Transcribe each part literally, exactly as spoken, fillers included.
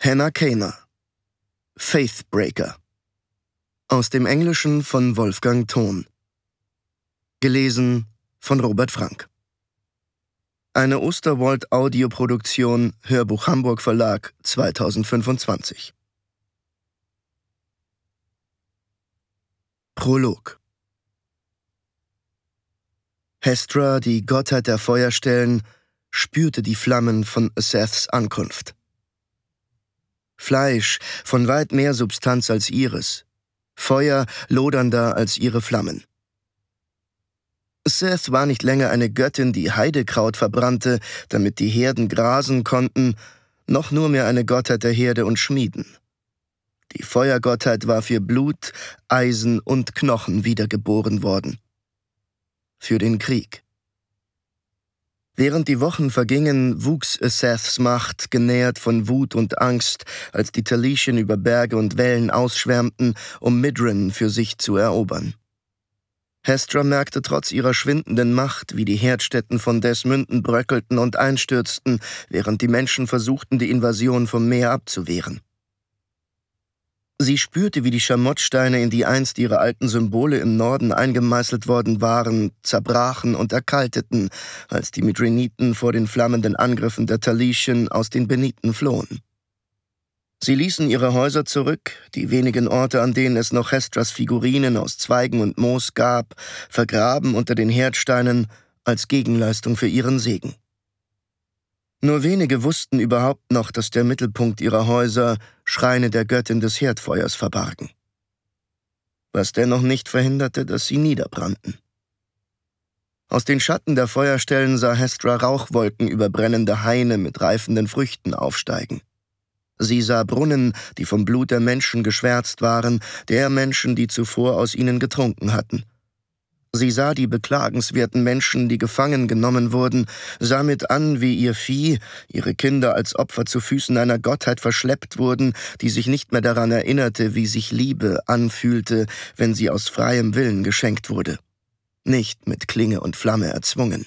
Hannah Kaner. Faithbreaker. Aus dem Englischen von Wolfgang Thon. Gelesen von Robert Frank. Eine Osterwald-Audioproduktion, Hörbuch Hamburg Verlag, zweitausendfünfundzwanzig. Prolog. Hestra, die Gottheit der Feuerstellen, spürte die Flammen von Seths Ankunft. Fleisch von weit mehr Substanz als ihres, Feuer lodernder als ihre Flammen. Seth war nicht länger eine Göttin, die Heidekraut verbrannte, damit die Herden grasen konnten, noch nur mehr eine Gottheit der Herde und Schmieden. Die Feuergottheit war für Blut, Eisen und Knochen wiedergeboren worden. Für den Krieg. Während die Wochen vergingen, wuchs Seths Macht, genährt von Wut und Angst, als die Talischen über Berge und Wellen ausschwärmten, um Midrin für sich zu erobern. Hestra merkte trotz ihrer schwindenden Macht, wie die Herdstätten von Desmünden bröckelten und einstürzten, während die Menschen versuchten, die Invasion vom Meer abzuwehren. Sie spürte, wie die Schamottsteine, in die einst ihre alten Symbole im Norden eingemeißelt worden waren, zerbrachen und erkalteten, als die Midriniten vor den flammenden Angriffen der Talischen aus den Beniten flohen. Sie ließen ihre Häuser zurück, die wenigen Orte, an denen es noch Hestras Figurinen aus Zweigen und Moos gab, vergraben unter den Herdsteinen als Gegenleistung für ihren Segen. Nur wenige wussten überhaupt noch, dass der Mittelpunkt ihrer Häuser Schreine der Göttin des Herdfeuers verbargen. Was dennoch nicht verhinderte, dass sie niederbrannten. Aus den Schatten der Feuerstellen sah Hestra Rauchwolken über brennende Haine mit reifenden Früchten aufsteigen. Sie sah Brunnen, die vom Blut der Menschen geschwärzt waren, der Menschen, die zuvor aus ihnen getrunken hatten. Sie sah die beklagenswerten Menschen, die gefangen genommen wurden, sah mit an, wie ihr Vieh, ihre Kinder als Opfer zu Füßen einer Gottheit verschleppt wurden, die sich nicht mehr daran erinnerte, wie sich Liebe anfühlte, wenn sie aus freiem Willen geschenkt wurde. Nicht mit Klinge und Flamme erzwungen.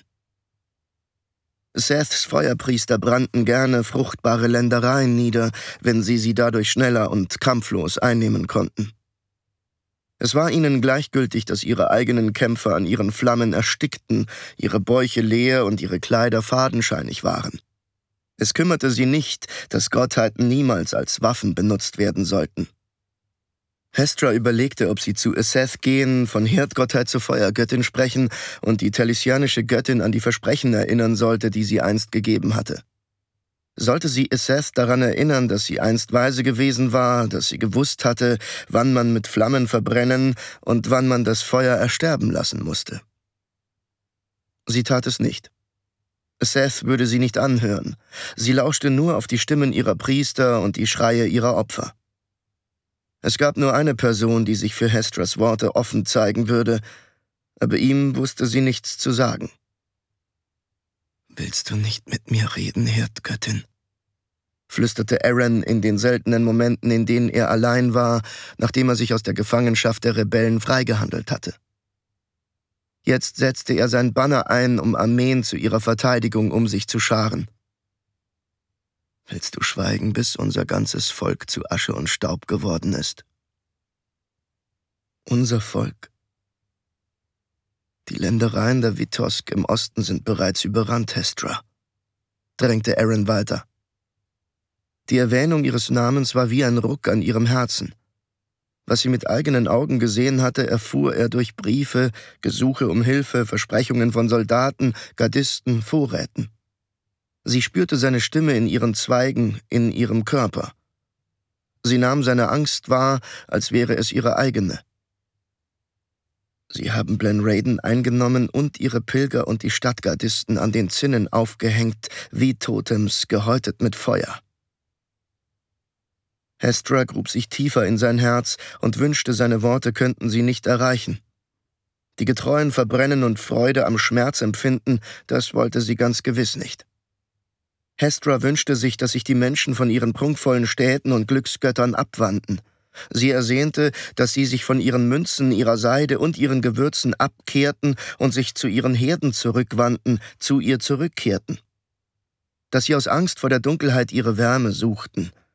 Seths Feuerpriester brannten gerne fruchtbare Ländereien nieder, wenn sie sie dadurch schneller und kampflos einnehmen konnten. Es war ihnen gleichgültig, dass ihre eigenen Kämpfer an ihren Flammen erstickten, ihre Bäuche leer und ihre Kleider fadenscheinig waren. Es kümmerte sie nicht, dass Gottheiten niemals als Waffen benutzt werden sollten. Hestra überlegte, ob sie zu Seth gehen, von Herdgottheit zur Feuergöttin sprechen und die talisianische Göttin an die Versprechen erinnern sollte, die sie einst gegeben hatte. Sollte sie Seth daran erinnern, dass sie einst weise gewesen war, dass sie gewusst hatte, wann man mit Flammen verbrennen und wann man das Feuer ersterben lassen musste. Sie tat es nicht. Seth würde sie nicht anhören. Sie lauschte nur auf die Stimmen ihrer Priester und die Schreie ihrer Opfer. Es gab nur eine Person, die sich für Hestras Worte offen zeigen würde, aber ihm wusste sie nichts zu sagen. »Willst du nicht mit mir reden, Herdgöttin?« flüsterte Eren in den seltenen Momenten, in denen er allein war, nachdem er sich aus der Gefangenschaft der Rebellen freigehandelt hatte. Jetzt setzte er sein Banner ein, um Armeen zu ihrer Verteidigung um sich zu scharen. »Willst du schweigen, bis unser ganzes Volk zu Asche und Staub geworden ist?« »Unser Volk?« »Die Ländereien der Vitosk im Osten sind bereits überrannt, Hestra«, drängte Eren weiter. Die Erwähnung ihres Namens war wie ein Ruck an ihrem Herzen. Was sie mit eigenen Augen gesehen hatte, erfuhr er durch Briefe, Gesuche um Hilfe, Versprechungen von Soldaten, Gardisten, Vorräten. Sie spürte seine Stimme in ihren Zweigen, in ihrem Körper. Sie nahm seine Angst wahr, als wäre es ihre eigene. Sie haben Blen Raiden eingenommen und ihre Pilger und die Stadtgardisten an den Zinnen aufgehängt, wie Totems, gehäutet mit Feuer. Hestra grub sich tiefer in sein Herz und wünschte, seine Worte könnten sie nicht erreichen. Die Getreuen verbrennen und Freude am Schmerz empfinden, das wollte sie ganz gewiss nicht. Hestra wünschte sich, dass sich die Menschen von ihren prunkvollen Städten und Glücksgöttern abwandten. Sie ersehnte, dass sie sich von ihren Münzen, ihrer Seide und ihren Gewürzen abkehrten und sich zu ihren Herden zurückwandten, zu ihr zurückkehrten. Dass sie aus Angst vor der Dunkelheit ihre Wärme suchten,